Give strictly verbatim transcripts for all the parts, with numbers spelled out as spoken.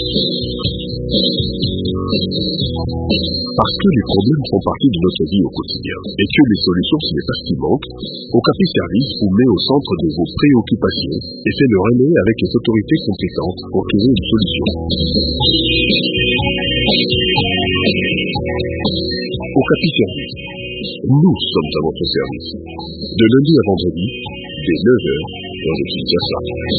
Parce que les problèmes font partie de notre vie au quotidien et que les solutions, ce n'est pas ce qui manque, Okapi Service vous met au centre de vos préoccupations et fait le relais avec les autorités compétentes pour trouver une solution. Okapi Service, nous sommes à votre service. De lundi à vendredi, dès neuf heures, dans le Kinshasa.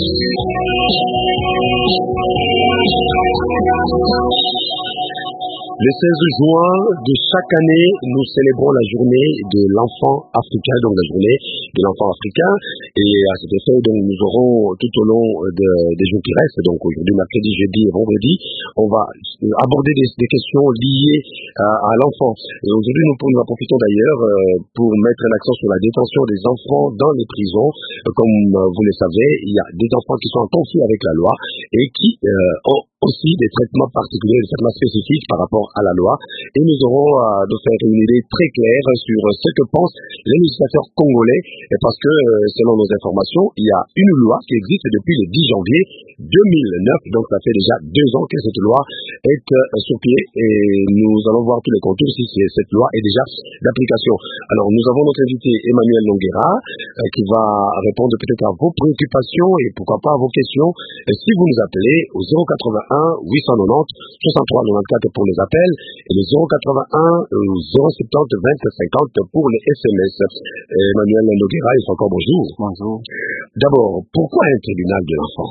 Le seize juin de chaque année, nous célébrons la journée de l'enfant africain, donc la journée de l'enfant africain. Et à cet effet, donc, nous aurons tout au long de, des jours qui restent, donc aujourd'hui, mercredi, jeudi et vendredi, on va aborder des, des questions liées à, à l'enfant. Et aujourd'hui, nous, nous en profitons d'ailleurs euh, pour mettre l'accent sur la détention des enfants dans les prisons. Comme euh, vous le savez, il y a des enfants qui sont en conflit avec la loi et qui euh, ont aussi des traitements particuliers, des traitements spécifiques par rapport à la loi. Et nous aurons à nous faire une idée très claire sur ce que pensent les législateurs congolais, parce que selon nos informations, il y a une loi qui existe depuis le dix janvier deux mille neuf, donc ça fait déjà deux ans que cette loi est euh, sur pied, et nous allons voir tous les contours si cette loi est déjà d'application. Alors nous avons notre invité Emmanuel Longuera euh, qui va répondre peut-être à vos préoccupations et pourquoi pas à vos questions. Et si vous nous appelez au zéro quatre-vingt-un huit cent quatre-vingt-dix soixante-trois quatre-vingt-quatorze pour les appels et le zéro quatre-vingt-un zéro soixante-dix vingt cinquante pour les S M S. Emmanuel Longuera, il faut encore bonjour. Bonjour. D'abord, pourquoi un tribunal de l'enfant?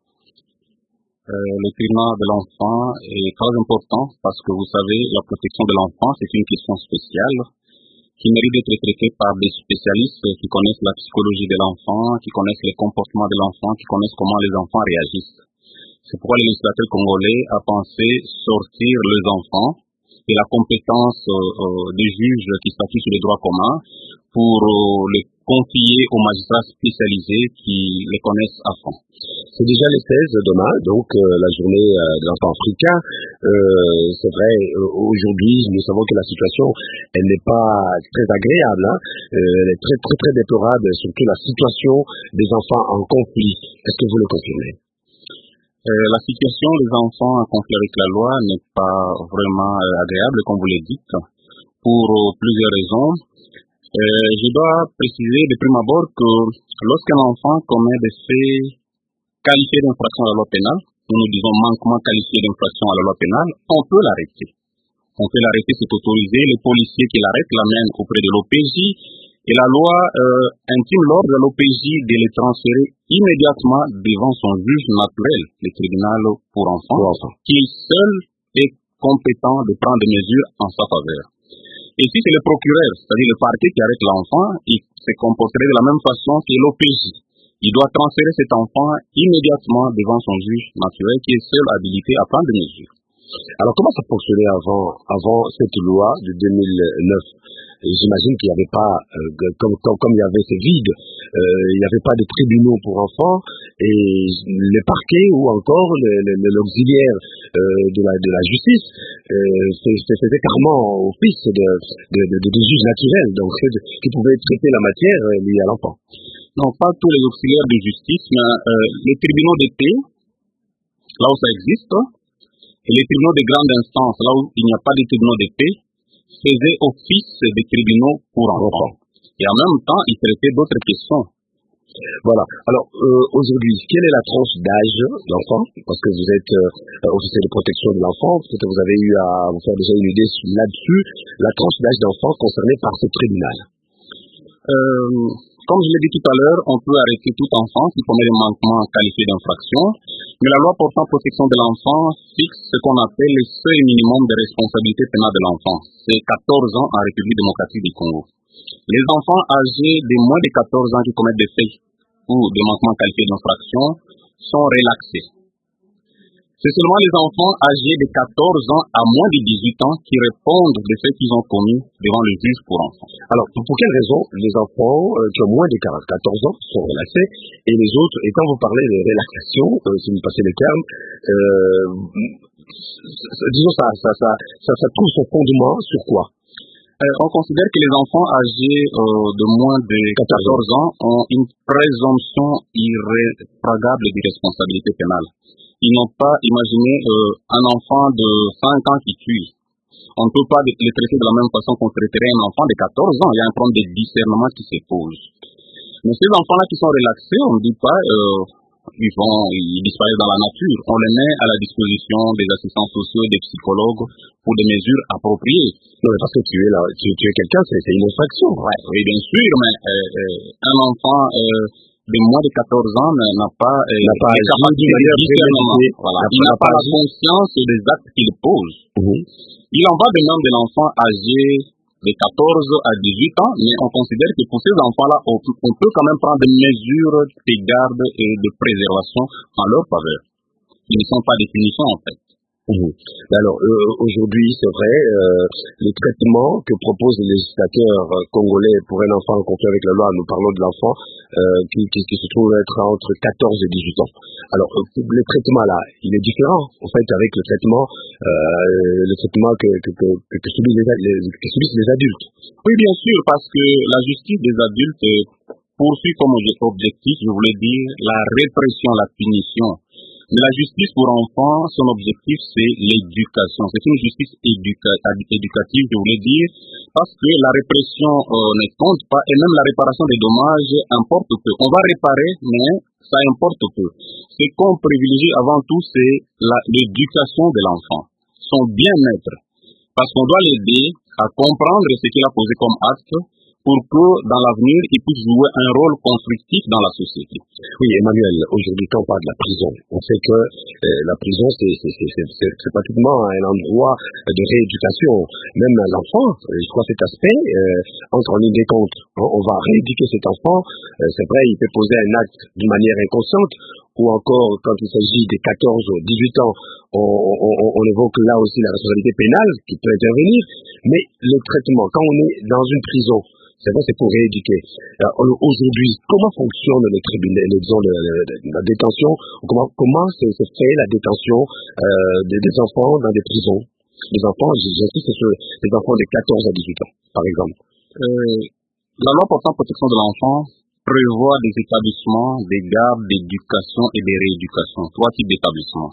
Euh, le tribunal de l'enfant est très important parce que vous savez, la protection de l'enfant, c'est une question spéciale qui mérite d'être traitée par des spécialistes qui connaissent la psychologie de l'enfant, qui connaissent les comportements de l'enfant, qui connaissent comment les enfants réagissent. C'est pourquoi le législateur congolais a pensé sortir les enfants et la compétence euh, euh, des juges qui statuent sur les droits communs pour euh, les confier aux magistrats spécialisés qui les connaissent à fond. C'est déjà le seize demain, donc euh, la journée euh, de l'enfant africain. Euh, c'est vrai, euh, aujourd'hui, nous savons que la situation, elle n'est pas très agréable. Hein. Euh, elle est très, très, très déplorable, surtout la situation des enfants en conflit. Est-ce que vous le confirmez? Euh, la situation des enfants en conflit avec la loi n'est pas vraiment euh, agréable, comme vous le dites, pour euh, plusieurs raisons. Euh, je dois préciser de prime abord que lorsqu'un enfant commet des faits qualifiés d'infraction à la loi pénale, ou nous disons manquement qualifié d'infraction à la loi pénale, on peut l'arrêter. On peut l'arrêter, c'est autorisé. Le policier qui l'arrête l'amène auprès de l'O P J et la loi euh, intime l'ordre à l'O P J de le transférer immédiatement devant son juge naturel, le tribunal pour enfants, qui seul est compétent de prendre des mesures en sa faveur. Et si c'est le procureur, c'est-à-dire le parquet qui arrête l'enfant, il se comporterait de la même façon que l'O P J. Il doit transférer cet enfant immédiatement devant son juge naturel qui est seul habilité à prendre des mesures. Alors comment ça fonctionnait avant, avant cette loi de deux mille neuf? J'imagine qu'il n'y avait pas, euh, comme, comme, comme il y avait ce vide, euh, il n'y avait pas de tribunaux pour enfants et les parquets ou encore l'auxiliaire euh, de, la, de la justice euh, faisait carrément office de, de, de, de, de juge naturel, donc qui pouvait traiter la matière liée à l'enfant. Non, pas tous les auxiliaires de justice, mais euh, les tribunaux de paix, là où ça existe, et les tribunaux de grande instance, là où il n'y a pas de tribunaux de paix, faisaient office des tribunaux pour enfants. Et en même temps, ils traitaient d'autres questions. Voilà. Alors, euh, aujourd'hui, quelle est la tranche d'âge d'enfant? Parce que vous êtes euh, officier de protection de l'enfant, peut-être que vous avez eu à vous faire déjà une idée là-dessus, la tranche d'âge d'enfant concernée par ce tribunal. Euh, comme je l'ai dit tout à l'heure, on peut arrêter tout enfant qui commet des manquements qualifiés d'infraction, mais la loi portant protection de l'enfant fixe ce qu'on appelle le seuil minimum de responsabilité pénale de l'enfant. C'est quatorze ans en République démocratique du Congo. Les enfants âgés de moins de quatorze ans qui commettent des faits ou des manquements qualifiés d'infraction sont relaxés. C'est seulement les enfants âgés de quatorze ans à moins de dix-huit ans qui répondent des faits qu'ils ont commis devant le juge pour enfants. Alors, pour quelle raison les enfants euh, qui ont moins de quatorze ans sont relaxés et les autres, et quand vous parlez de relaxation, euh, si vous passez le terme, euh, disons ça, ça, ça, ça, ça trouve son fondement sur quoi? Euh, on considère que les enfants âgés euh, de moins de quatorze ans ont une présomption irréfragable d'irresponsabilité pénale. Ils n'ont pas imaginé euh, un enfant de cinq ans qui tue. On ne peut pas les traiter de la même façon qu'on traiterait un enfant de quatorze ans. Il y a un problème de discernement qui se pose. Mais ces enfants-là qui sont relaxés, on ne dit pas, euh, ils vont, ils disparaissent dans la nature. On les met à la disposition des assistants sociaux et des psychologues pour des mesures appropriées. Non, mais parce que tu es là, tu, tu es quelqu'un, c'est, c'est une infraction. Ouais, oui, bien sûr, mais euh, euh, un enfant euh, de moins de quatorze ans n'a pas, euh, n'a pas les capacités de discernement. Voilà. Il n'a pas la conscience des actes qu'il pose. Mmh. Il en va de même de l'enfant âgé de quatorze à dix-huit ans, mais on considère que pour ces enfants-là, on, on peut quand même prendre des mesures de garde et de préservation en leur faveur. Ils ne sont pas des punitions, en fait. Mmh. Alors, euh, aujourd'hui, c'est vrai, euh, le traitement que proposent les législateurs euh, congolais pour un enfant en conflit avec la loi, nous parlons de l'enfant euh, qui, qui, qui se trouve être entre quatorze et dix-huit ans. Alors, euh, le traitement là, il est différent, en fait, avec le traitement, euh, le traitement que, que, que, que, subissent les, les, que subissent les adultes. Oui, bien sûr, parce que la justice des adultes poursuit comme objectif, je voulais dire, la répression, la punition. Mais la justice pour enfants, son objectif, c'est l'éducation. C'est une justice éduca- éducative, je voulais dire, parce que la répression euh, ne compte pas, et même la réparation des dommages importe peu. On va réparer, mais ça importe peu. Ce qu'on privilégie avant tout, c'est la, l'éducation de l'enfant, son bien-être. Parce qu'on doit l'aider à comprendre ce qu'il a posé comme acte, pour que dans l'avenir, il puisse jouer un rôle constructif dans la société. Oui, Emmanuel, aujourd'hui, quand on parle de la prison, on sait que euh, la prison, c'est, c'est, c'est, c'est, c'est, c'est pratiquement un endroit de rééducation. Même l'enfant, je crois cet aspect, euh, entre en ligne des comptes. On va rééduquer cet enfant. Euh, c'est vrai, il peut poser un acte d'une manière inconsciente, ou encore, quand il s'agit des quatorze ou dix-huit ans, on, on, on évoque là aussi la responsabilité pénale qui peut intervenir. Mais le traitement, quand on est dans une prison, c'est vrai, c'est pour rééduquer. Alors, aujourd'hui, comment fonctionne le tribunal, disons, le, le, la détention, comment, comment se, se fait la détention euh, des, des enfants dans des prisons? Les enfants, j'insiste sur les enfants de quatorze à dix-huit ans, par exemple. Euh, la loi portant protection de l'enfant prévoit des établissements, des gardes, d'éducation et de rééducation, trois types d'établissements.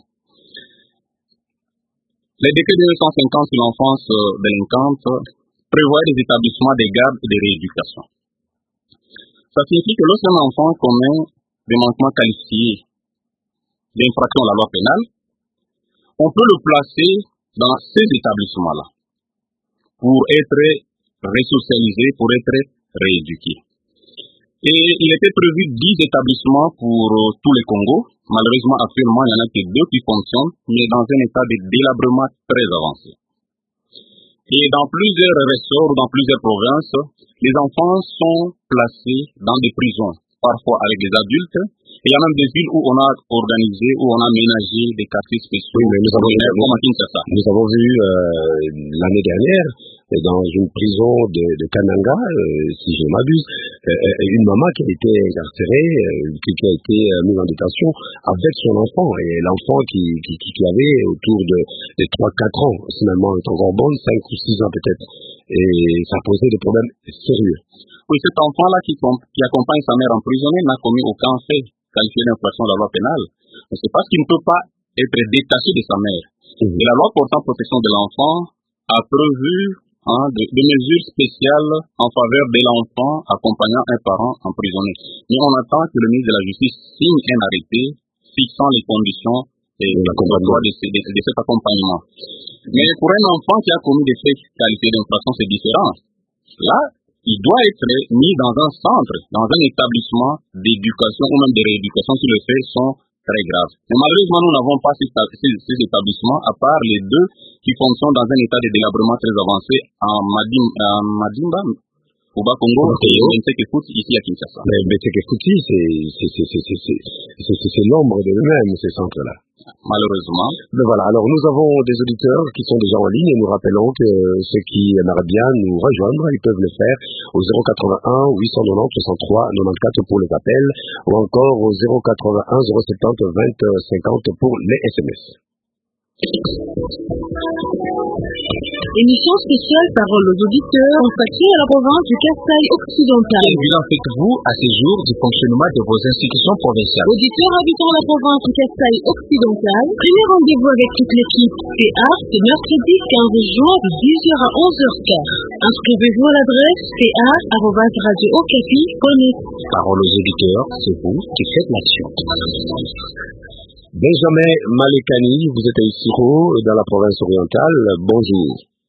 Les décrets de mille neuf cent cinquante sur l'enfance euh, délinquante prévoit des établissements de garde et de rééducation. Ça signifie que lorsqu'un enfant commet des manquements qualifiés d'infraction à la loi pénale, on peut le placer dans ces établissements-là pour être resocialisé, pour être rééduqué. Et il était prévu dix établissements pour euh, tous les Congos. Malheureusement, actuellement, il n'y en a que deux qui fonctionnent, mais dans un état de délabrement très avancé. Et dans plusieurs ressorts, dans plusieurs provinces, les enfants sont placés dans des prisons, parfois avec des adultes. Et il y a même des villes où on a organisé, où on a aménagé des quartiers spéciaux. Oui, mais nous avons, comme à Kinshasa. Nous avons vu euh, l'année dernière, dans une prison de, de Kananga, euh, si je m'abuse, euh, une maman qui a été incarcérée, euh, qui, qui a été euh, mise en détention avec son enfant. Et l'enfant qui, qui, qui avait autour de, de trois à quatre ans, finalement, est encore bonne, cinq ou six ans peut-être. Et ça posait des problèmes sérieux. Oui, cet enfant-là qui, qui accompagne sa mère emprisonnée n'a commis aucun fait qualifié d'infraction de la loi pénale. Mais c'est parce qu'il ne peut pas être détaché de sa mère. Mmh. Et la loi portant protection de l'enfant a prévu hein, de, de mesures spéciales en faveur de l'enfant accompagnant un parent emprisonné. Mais on attend que le ministre de la Justice signe un arrêté fixant les conditions et de, de, de, de cet accompagnement. Mais pour un enfant qui a commis des faits qualifiés d'infraction, c'est différent. Là, il doit être mis dans un centre, dans un établissement d'éducation ou même de rééducation si les faits sont très graves. Mais malheureusement, nous n'avons pas ces, ces, ces établissements, à part les deux qui fonctionnent dans un état de délabrement très avancé en Madim, à Madimba, au Bas-Congo, et au Nsekefouti, ici à Kinshasa. Mais Nsekefouti, c'est l'ombre de lui-même, ces centres-là. Malheureusement. Mais voilà, alors nous avons des auditeurs qui sont déjà en ligne et nous rappelons que ceux qui aimeraient bien nous rejoindre, ils peuvent le faire au zéro quatre-vingt-un huit cent quatre-vingt-dix soixante-trois quatre-vingt-quatorze pour les appels ou encore au zéro quatre-vingt-un zéro soixante-dix vingt cinquante pour les S M S. Émission spéciale Parole aux auditeurs consacrée à la province du Kasaï occidental. Quel bilan faites-vous à ce jour du fonctionnement de vos institutions provinciales? Auditeurs habitant la province du Kasaï occidental, premier rendez-vous avec toute l'équipe C A ce mercredi quinze juin de dix heures à onze heures quinze. Inscrivez-vous à l'adresse c a arobase radio okapi point net. Parole aux auditeurs, c'est vous qui faites l'action. Benjamin Malekani, vous êtes à Issiro, dans la province orientale. Bonjour.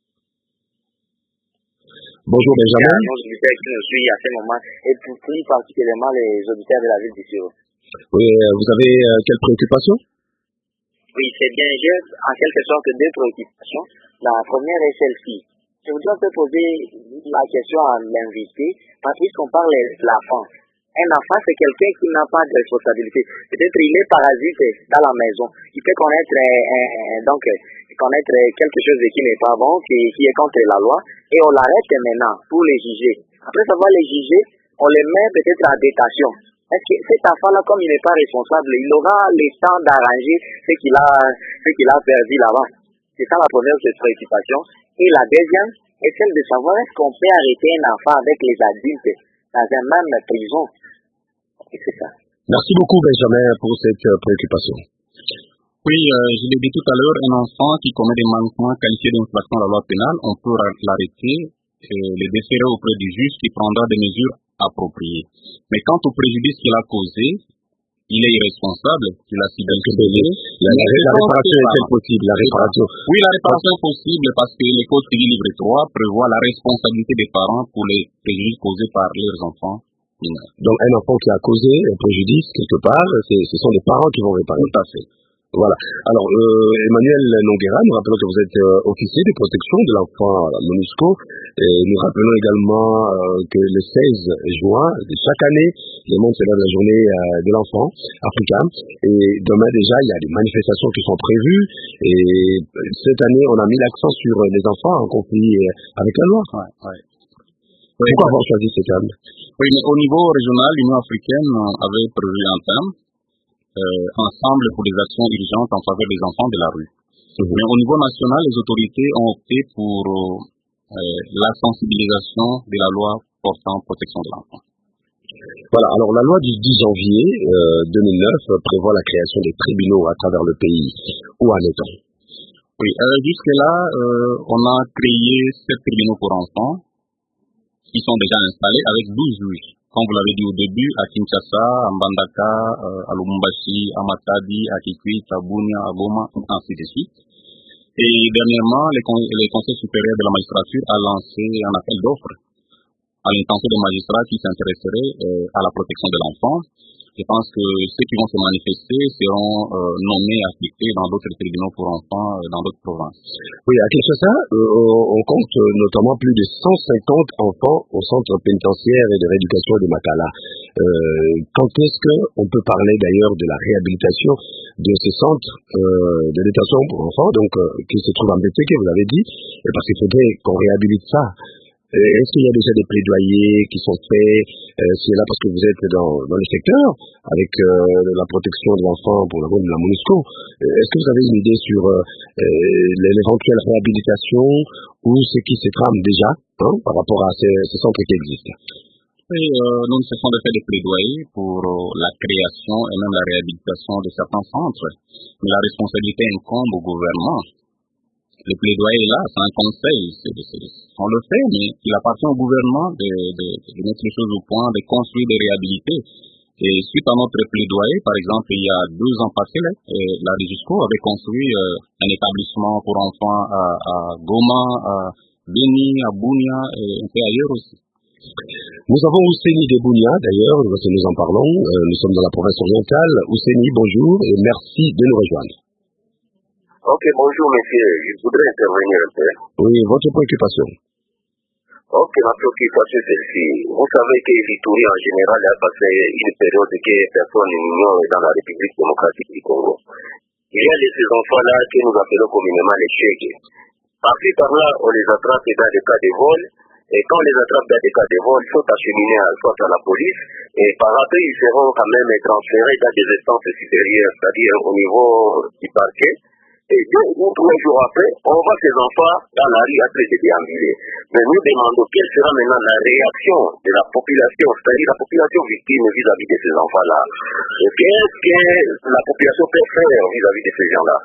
Bonjour Benjamin. Les auditeurs qui nous suivent à ce moment, et plus particulièrement les auditeurs de la ville d'Issiro. Oui, vous avez euh, quelle préoccupation? Oui, c'est bien. J'ai en quelque sorte deux préoccupations. La première est celle-ci. Je voudrais un peu poser la question à l'invité, parce qu'on parle de l'enfant. Un enfant, c'est quelqu'un qui n'a pas de responsabilité. Peut-être il est parasite dans la maison. Il peut connaître, euh, donc, connaître quelque chose qui n'est pas bon, qui, qui est contre la loi, et on l'arrête maintenant pour les juger. Après savoir les juger, on les met peut-être à détention. Est-ce que cet enfant-là, comme il n'est pas responsable, il aura le temps d'arranger ce qu'il a, ce qu'il a perdu là-bas? C'est ça la première préoccupation. Et la deuxième est celle de savoir est-ce qu'on peut arrêter un enfant avec les adultes dans une même prison. C'est ça. Merci beaucoup Benjamin pour cette euh, préoccupation. Oui, euh, je l'ai dit tout à l'heure, un enfant qui commet des manquements qualifiés d'infraction à la loi pénale, on peut l'arrêter et le déférer auprès du juge qui prendra des mesures appropriées. Mais quant au préjudice qu'il a causé, il est irresponsable, il a subi que la, la, la réparation est-elle possible? La réparation. Oui, la réparation est possible parce que le Code civil livre trois prévoit la responsabilité des parents pour les préjudices causés par leurs enfants. Donc un enfant qui a causé un préjudice quelque part, ce sont les parents qui vont réparer. Tout à fait. Voilà. Alors, euh, Emmanuel Nonguera, nous rappelons que vous êtes euh, officier de protection de l'enfant à la MONUSCO. Et nous rappelons également euh, que le seize juin de chaque année, le monde célèbre la journée euh, de l'enfant africain. Et demain déjà, il y a des manifestations qui sont prévues. Et cette année, on a mis l'accent sur les enfants en conflit avec la loi. Ouais, ouais. Oui, pourquoi avoir choisi ce thème? Oui, mais au niveau régional, l'Union africaine avait prévu un thème, euh, ensemble pour des actions urgentes en faveur des enfants de la rue. Mm-hmm. Mais au niveau national, les autorités ont opté pour euh, la sensibilisation de la loi portant protection de l'enfant. Voilà, alors la loi du dix janvier euh, deux mille neuf prévoit la création des tribunaux à travers le pays. Où en est-on? Oui, euh, jusque-là, euh, on a créé sept tribunaux pour enfants, qui sont déjà installés avec douze juges. Comme vous l'avez dit au début, à Kinshasa, à Mbandaka, euh, à Lubumbashi, à Matadi, à Kikwit, à Bunia, à Goma, ainsi de suite. Et dernièrement, les, con les conseils supérieurs de la magistrature a lancé un appel d'offres à l'intention des magistrats qui s'intéresseraient euh, à la protection de l'enfant. Je pense que ceux qui vont se manifester seront euh, nommés, affectés dans d'autres tribunaux pour enfants, euh, dans d'autres provinces. Oui, à Kinshasa, euh, on compte euh, notamment plus de cent cinquante enfants au centre pénitentiaire et de rééducation de Makala. Euh, quand est-ce qu'on peut parler d'ailleurs de la réhabilitation de ces centres euh, de détention pour enfants, donc euh, qui se trouvent en B T K, vous l'avez dit, parce qu'il faudrait qu'on réhabilite ça. Est-ce qu'il y a déjà des plaidoyers qui sont faits? euh, C'est là parce que vous êtes dans, dans le secteur avec euh, la protection de l'enfant pour la, la MONUSCO. Est-ce que vous avez une idée sur euh, l'éventuelle réhabilitation ou ce qui se trame déjà hein, par rapport à ces, ces centres qui existent? Oui, euh, nous nous sommes fait des plaidoyers pour euh, la création et même la réhabilitation de certains centres. Mais la responsabilité incombe au gouvernement. Le plaidoyer est là, c'est un conseil, c'est, c'est, on le fait, mais il appartient au gouvernement de, de, de mettre les choses au point, de construire, de réhabiliter. Et suite à notre plaidoyer, par exemple, il y a deux ans passés, là, la REGISCO avait construit euh, un établissement pour enfants à, à Goma, à Beni, à Bunia et un peu ailleurs aussi. Nous avons Ouseni de Bunia, d'ailleurs, nous en parlons, euh, nous sommes dans la province orientale. Ouseni, bonjour et merci de nous rejoindre. Ok, bonjour monsieur, je voudrais intervenir un peu. Oui, votre préoccupation. Ok, ma préoccupation c'est celle-ci. Vous savez que l'Ituri en général a passé une période que personne n'ignore dans la République démocratique du Congo. Il y a de ces enfants-là que nous appelons communément les chèques. Par-ci par-là, on les attrape dans des cas de vol, et quand on les attrape dans des cas de vol, ils sont acheminés à, soit à la police, et par après ils seront quand même transférés dans des instances supérieures, c'est-à-dire au niveau du parquet. Et deux ou trois jours après, on voit ces enfants dans la rue après se déambuler. Mais nous demandons quelle sera maintenant la réaction de la population, c'est-à-dire la population victime vis-à-vis de ces enfants-là. Qu'est-ce que la population peut faire vis-à-vis de ces gens-là?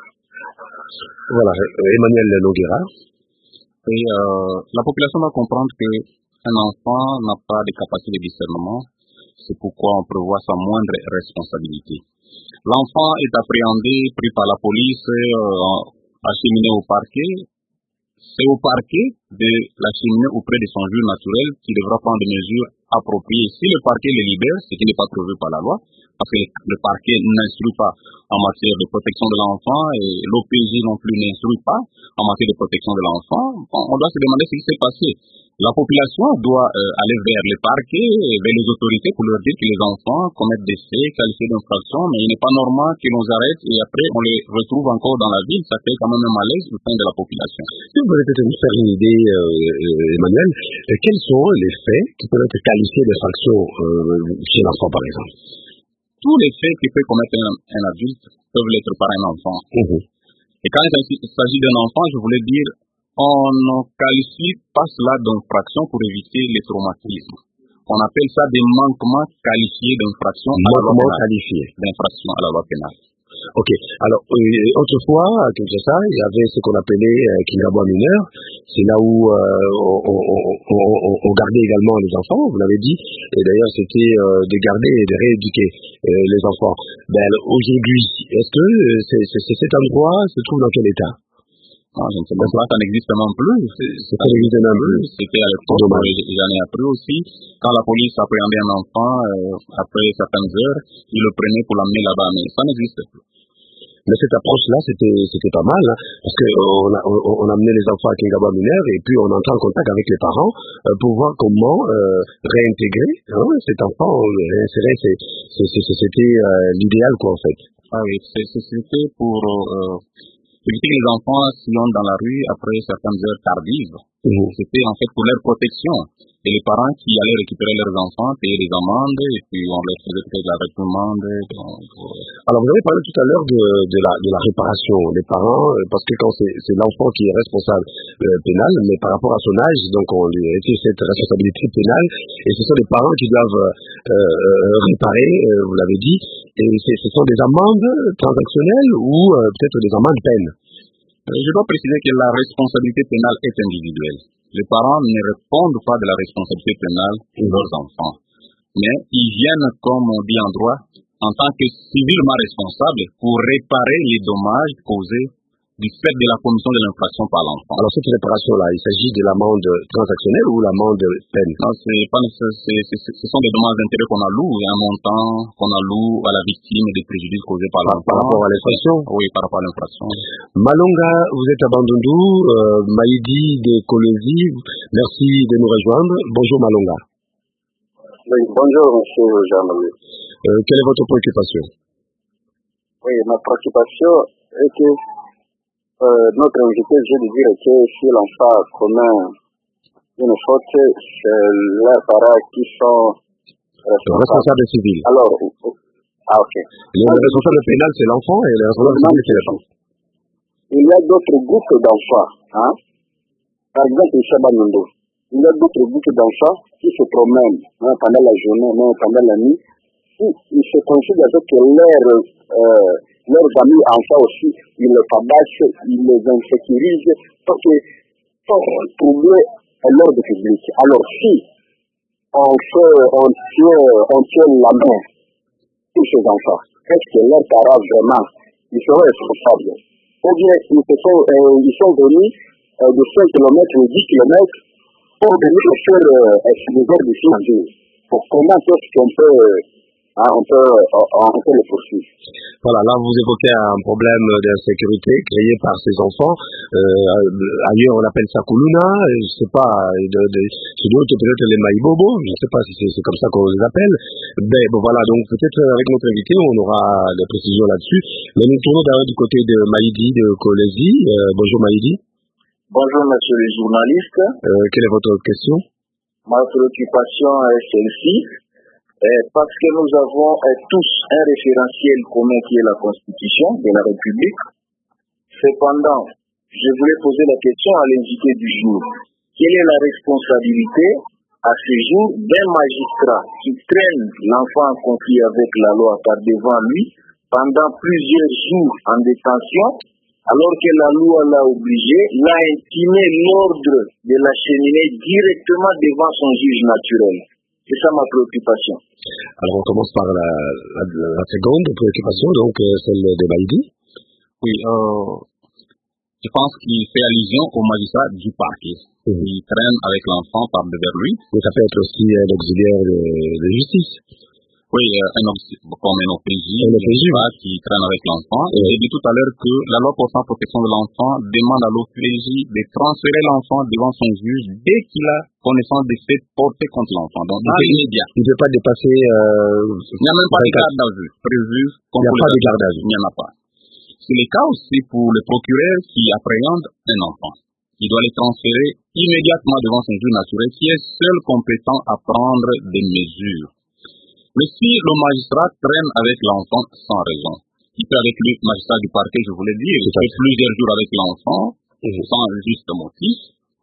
Voilà, Emmanuel Noguera. Et euh, la population doit comprendre qu'un enfant n'a pas de capacité de discernement, c'est pourquoi on prévoit sa moindre responsabilité. L'enfant est appréhendé, pris par la police, euh, acheminé au parquet. C'est au parquet de l'acheminer auprès de son juge naturel qui devra prendre des mesures appropriées. Si le parquet le libère, ce qui n'est pas prévu par la loi, parce que le parquet n'instruit pas en matière de protection de l'enfant et l'O P J non plus n'instruit pas en matière de protection de l'enfant, on doit se demander ce qui s'est passé. La population doit euh, aller vers les parquets, vers les autorités pour leur dire que les enfants commettent des faits qualifiés d'infraction, mais il n'est pas normal qu'ils nous arrêtent et après on les retrouve encore dans la ville. Ça fait quand même un malaise au sein de la population. Si vous voulez peut-être nous faire une idée, euh, Emmanuel, euh, quels sont les faits qui peuvent être qualifiés d'infraction euh, chez l'enfant, par exemple? Tous les faits qui peuvent commettre un, un adulte peuvent l'être par un enfant. Mmh. Et quand il s'agit d'un enfant, je voulais dire, on ne qualifie pas cela d'infraction pour éviter les traumatismes. On appelle ça des manquements qualifiés d'infraction à la loi pénale. qualifiés d'infraction à la loi pénale. Ok. Alors, euh, autrefois, à Kinshasa, il y avait ce qu'on appelait euh, Kingabwa mineur. C'est là où euh, on, on, on, on, on gardait également les enfants, vous l'avez dit. Et d'ailleurs, c'était euh, de garder et de rééduquer euh, les enfants. Ben, aujourd'hui, est-ce que euh, c'est, c'est, c'est cet endroit se trouve dans quel état? Non, je ne sais même pas, ça n'existe même plus. C'est ça n'existe même plus. C'était à l'époque, j'en ai appris aussi. Quand la police appréhendait un enfant, euh, après certaines heures, ils le prenaient pour l'amener là-bas, mais ça n'existe plus. Mais cette approche-là, c'était, c'était pas mal, hein, parce qu'on a, on, on amenait les enfants à Kingabwa mineur et puis on entrait en contact avec les parents euh, pour voir comment euh, réintégrer hein, cet enfant, réinsérer, c'est, c'est, c'est, c'était euh, l'idéal, quoi, en fait. Ah oui, c'est, c'était pour euh, éviter que les enfants sillonnent dans la rue après certaines heures tardives. Mmh. C'était en fait pour leur protection. Et les parents qui allaient récupérer leurs enfants payaient des amendes et puis on leur faisait peut-être la réprimande. Donc... Alors vous avez parlé tout à l'heure de, de, la, de la réparation des parents, parce que quand c'est, c'est l'enfant qui est responsable euh, pénal, mais par rapport à son âge, donc on lui a été cette responsabilité pénale, et ce sont les parents qui doivent euh, euh, réparer, euh, vous l'avez dit, et c'est, ce sont des amendes transactionnelles ou euh, peut-être des amendes peines. Je dois préciser que la responsabilité pénale est individuelle. Les parents ne répondent pas de la responsabilité pénale de leurs enfants. Mais ils viennent, comme on dit en droit, en tant que civilement responsables pour réparer les dommages causés du fait de la commission de l'infraction par l'enfant. Alors cette réparation-là, il s'agit de l'amende transactionnelle ou l'amende peine? Non, c'est pas nécessaire, c'est, c'est, ce sont des dommages d'intérêt qu'on alloue, un montant qu'on alloue à la victime des préjudices causés par l'enfant. Par rapport à l'infraction? Oui, par rapport à l'infraction. Malonga, vous êtes à Bandundu, euh, Maïdi de Kolwezi, merci de nous rejoindre. Bonjour Malonga. Oui, bonjour monsieur Jean-Louis. Euh, quelle est votre préoccupation? Oui, ma préoccupation est que Euh, notre invité, je veux dire que si l'enfant commet une faute, c'est les parents qui sont responsables. Responsables civils. Alors, ah ok. Le Alors, responsable pénal, c'est l'enfant et le responsable civil, c'est les parents. Il y a d'autres groupes d'enfants. Hein? Par exemple, ici à Bandundu, il y a d'autres groupes d'enfants qui se promènent hein, pendant la journée, même pendant la nuit. Ils se considèrent avec leurs euh, leurs amis enfants aussi, ils les tabassent, ils les insécurisent, parce que pour troubler l'ordre public. Alors si on fait, on tient, on tient la main sur ces enfants, est-ce que leurs parents vraiment, ils seront responsables? Ou bien ils, se sont, euh, ils sont venus euh, de cinq kilomètres ou dix kilomètres pour venir faire euh, des heures de vie. Pour comment est-ce qu'on peut euh, Ah, on peut, on peut le poursuivre. Voilà, là vous évoquez un problème d'insécurité créé par ces enfants. Euh, ailleurs on appelle ça Kuluna, je sais pas, de, de, chez d'autres peut-être les Maïbobo, je ne sais pas si c'est, c'est comme ça qu'on les appelle. Mais bon voilà, donc peut-être avec notre invité on aura des précisions là-dessus. Mais nous tournons d'ailleurs du côté de Maïdi de Kolwezi. Euh, bonjour Maïdi. Bonjour monsieur le journaliste. Euh, quelle est votre question? Ma préoccupation est celle-ci. Euh, parce que nous avons euh, tous un référentiel commun qui est la Constitution de la République. Cependant, je voulais poser la question à l'invité du jour. Quelle est la responsabilité à ce jour d'un magistrat qui traîne l'enfant en conflit avec la loi par devant lui pendant plusieurs jours en détention, alors que la loi l'a obligé, l'a intimé l'ordre de l'acheminer directement devant son juge naturel? C'est ça ma préoccupation. Alors on commence par la, la, la seconde préoccupation, donc euh, celle de Baïdi. Oui, euh, je pense qu'il fait allusion au magistrat du parquet. Mmh. Il traîne avec l'enfant par devers lui. Mais ça peut être aussi un auxiliaire de, de justice. Oui, euh, un auxiliaire, comme un O P J, un O P J oui. Qui traîne avec l'enfant. Et j'ai dit tout à l'heure que la loi portant protection de l'enfant demande à l'O P J de transférer l'enfant devant son juge dès qu'il a connaissance des faits portés contre l'enfant. Donc, dans l'immédiat. Il ne peut pas dépasser... Euh, il n'y a même pas de garde à vue prévu. Il n'y a pas de garde à vue. Il n'y en a pas. C'est le cas aussi pour le procureur qui appréhende un enfant. Il doit le transférer immédiatement devant son juge naturel qui est seul compétent à prendre des mesures. Mais si le magistrat traîne avec l'enfant sans raison, il peut avec le magistrat du parquet, je voulais dire, il fait plusieurs jours avec l'enfant, mmh. sans juste motif,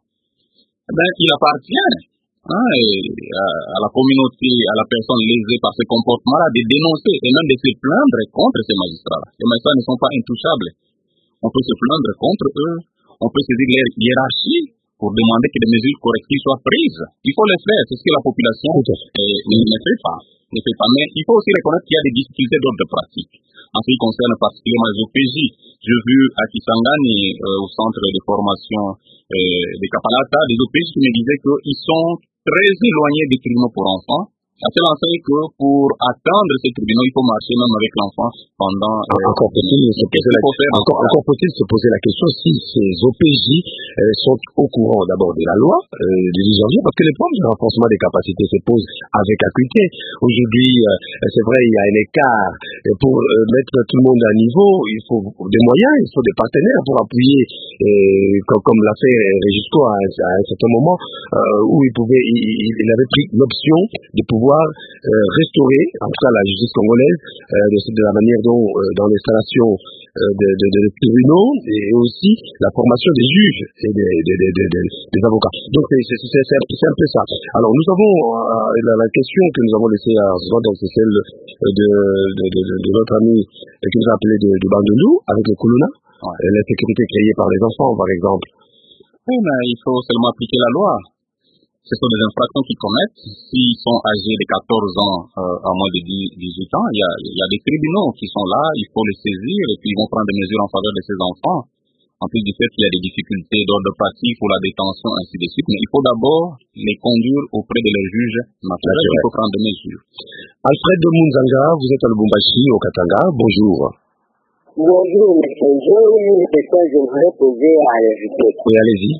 eh bien, il appartient hein, et à, à la communauté, à la personne lésée par ce comportement-là, de dénoncer et même de se plaindre contre ces magistrats. Les magistrats ne sont pas intouchables. On peut se plaindre contre eux, on peut saisir leur hiérarchie pour demander que des mesures correctives soient prises. Il faut le faire, c'est ce que la population euh, ne fait pas. Ne fait pas. Mais il faut aussi reconnaître qu'il y a des difficultés d'ordre pratique. En ce qui concerne particulièrement les O P J, j'ai vu à Kisangani, euh, au centre de formation euh, de Kapalata, des O P J qui me disaient qu'ils sont très éloignés des tribunaux pour enfants. À tel enseigne que pour atteindre ces tribunaux, il faut marcher même avec l'enfant pendant... Euh, encore faut-il se, encore faut-il se poser la question si ces O P J euh, sont au courant d'abord de la loi euh, du dix janvier, parce que le problème du renforcement des capacités se pose avec acuité. Aujourd'hui, euh, c'est vrai, il y a un écart. Pour euh, mettre tout le monde à niveau, il faut des moyens, il faut des partenaires pour appuyer, euh, comme, comme l'a fait Regisco à, à un certain moment, euh, où il pouvait, il, il avait pris l'option de pouvoir Euh, restaurer, en tout cas la justice congolaise, euh, de, de la manière dont, euh, dans l'installation euh, de, de, de tribunaux et aussi la formation des juges et des, des, des, des, des, des avocats. Donc c'est, c'est, c'est, c'est, un, c'est un peu ça. Alors nous avons euh, la, la question que nous avons laissée à Zwan, donc c'est celle de, de, de, de, de notre ami euh, qui nous a appelé de, de Bandolou avec le Colonna, ouais. euh, l'insécurité créée par les enfants par exemple. Oui, mais il faut seulement appliquer la loi. Ce sont des infractions qu'ils commettent. S'ils sont âgés de quatorze ans euh, à moins de dix-huit ans, il y, a, il y a des tribunaux qui sont là, il faut les saisir et puis ils vont prendre des mesures en faveur de ces enfants. En plus du fait qu'il y a des difficultés d'ordre pratique pour la détention, ainsi de suite. Mais il faut d'abord les conduire auprès de leurs juges naturels. Il faut prendre des mesures. Alfred de Munzanga, vous êtes à Lubumbashi, au Katanga. Bonjour. Bonjour, monsieur. J'ai une question que je voudrais poser à l'invité. Oui, allez-y.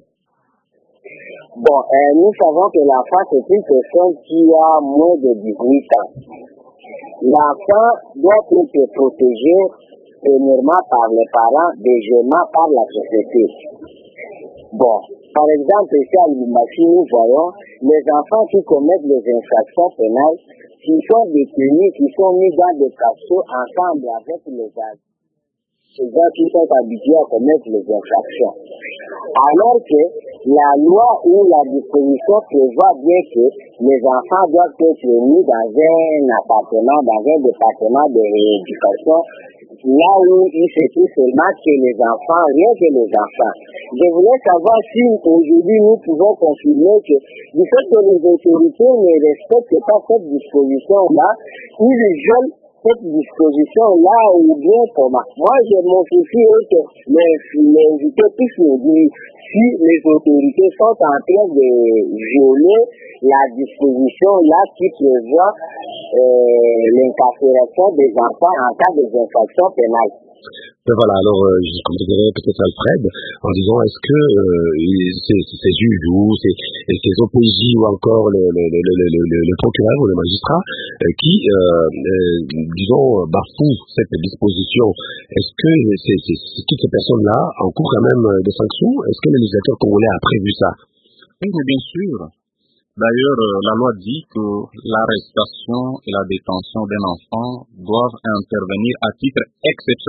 Bon, euh, nous savons que l'enfant, c'est une personne qui a moins de dix-huit ans. L'enfant doit être protégé premièrement par les parents, deuxièmement par la société. Bon, par exemple, ici à Lubumbashi, nous voyons les enfants qui commettent des infractions pénales, qui sont détenus, qui sont mis dans des cachots ensemble avec les adultes. Les gens qui sont habitués à commettre les infractions. Alors que la loi ou la disposition prévoit bien que les enfants doivent être mis dans un appartement, dans un département de rééducation, là où il se trouve seulement que les enfants, rien que les enfants. Je voulais savoir si aujourd'hui nous pouvons confirmer que du fait que les autorités ne respectent pas cette disposition-là, ils veulent cette disposition-là ou bien comment. Moi, j'ai mon souci est que les, les invités puissent nous dire si les autorités sont en train de violer la disposition-là qui prévoit euh, l'incarcération des enfants en cas de infractions pénales. Ben voilà, alors euh, je compléterai peut-être Alfred en disant est-ce que euh, ces, ces juges ou ces, ces O P J ou encore le, le, le, le, le, le procureur ou le magistrat euh, qui, euh, euh, disons, bafouent cette disposition, est-ce que c'est, c'est, c'est, toutes ces personnes-là encourent quand même des sanctions? Est-ce que le législateur congolais a prévu ça? Oui, mais bien sûr. D'ailleurs, euh, la loi dit que l'arrestation et la détention d'un enfant doivent intervenir à titre exceptionnel.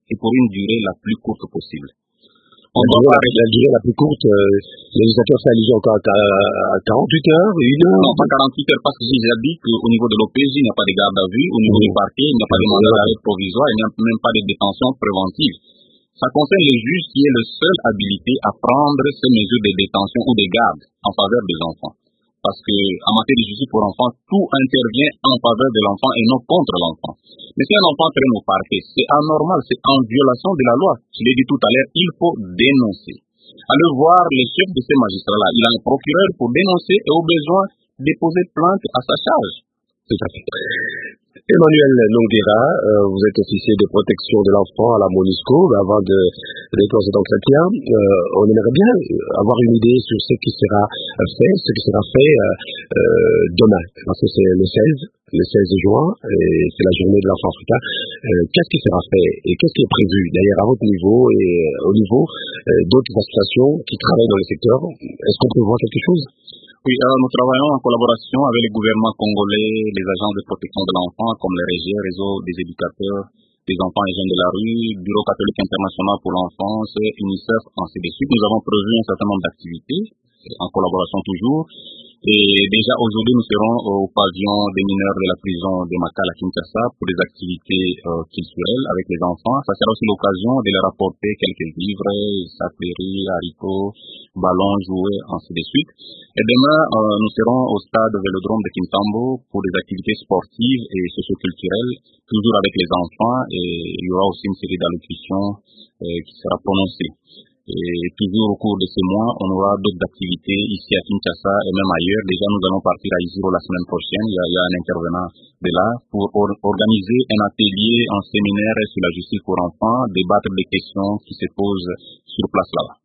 et pour une durée la plus courte possible. On la, doit durée, la, la durée la plus courte, euh, le législateur fait allusion encore à, à quarante-huit heures, une heure. Non, pas quarante-huit heures, parce que j'ai déjà dit qu'au niveau de l'O P J, il n'y a pas de garde à vue, au niveau mmh. du parquet, il n'y a pas de mandat d'arrêt provisoire, il n'y a même pas de détention préventive. Ça concerne le juge qui est le seul habilité à prendre ces mesures de détention ou de garde en faveur des enfants. Parce que en matière de justice pour enfants, tout intervient en faveur de l'enfant et non contre l'enfant. Mais si un enfant traîne au parquet, c'est anormal, c'est en violation de la loi. Je l'ai dit tout à l'heure, il faut dénoncer. Allez voir le chef de ces magistrats-là. Il a un procureur pour dénoncer et au besoin déposer plainte à sa charge. Tout à fait. Emmanuel Nonguera, euh, vous êtes officier de protection de l'enfant à la MONUSCO. Avant de déclencher cet entretien, euh, on aimerait bien avoir une idée sur ce qui sera fait, ce qui sera fait euh, euh, demain, parce que c'est le seize, le seize juin, et c'est la journée de l'enfant africain. Euh, qu'est-ce qui sera fait et qu'est-ce qui est prévu d'ailleurs à votre niveau et euh, au niveau euh, d'autres associations qui travaillent dans le secteur? Est-ce qu'on peut voir quelque chose? Oui, euh, nous travaillons en collaboration avec le gouvernement congolais, les agences de protection de l'enfant comme le REGIE, Réseau des éducateurs des enfants et jeunes de la rue, Bureau catholique international pour l'enfance, UNICEF, ainsi de suite. Nous avons prévu un certain nombre d'activités, en collaboration toujours. Et déjà aujourd'hui, nous serons au pavillon des mineurs de la prison de Makala à Kinshasa pour des activités euh, culturelles avec les enfants. Ça sera aussi l'occasion de leur apporter quelques livres, sacleries, haricots, ballons, jouets, ainsi de suite. Et demain, euh, nous serons au stade Vélodrome de Kintambo pour des activités sportives et socioculturelles, toujours avec les enfants. Et il y aura aussi une série d'allocutions euh, qui sera prononcée. Et toujours au cours de ce mois, on aura d'autres activités ici à Kinshasa et même ailleurs. Déjà, nous allons partir à Isiro la semaine prochaine. Il y a, il y a un intervenant de là pour or, organiser un atelier, un séminaire sur la justice pour enfants, débattre des questions qui se posent sur place là-bas.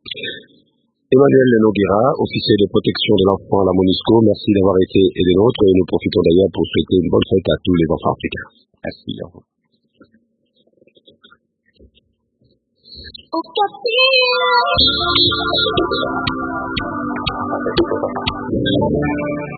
Emmanuel Nonguera, officier de protection de l'enfant à la MONUSCO, merci d'avoir été des nôtres et nous profitons d'ailleurs pour souhaiter une bonne fête à tous les enfants africains. Merci à vous. Au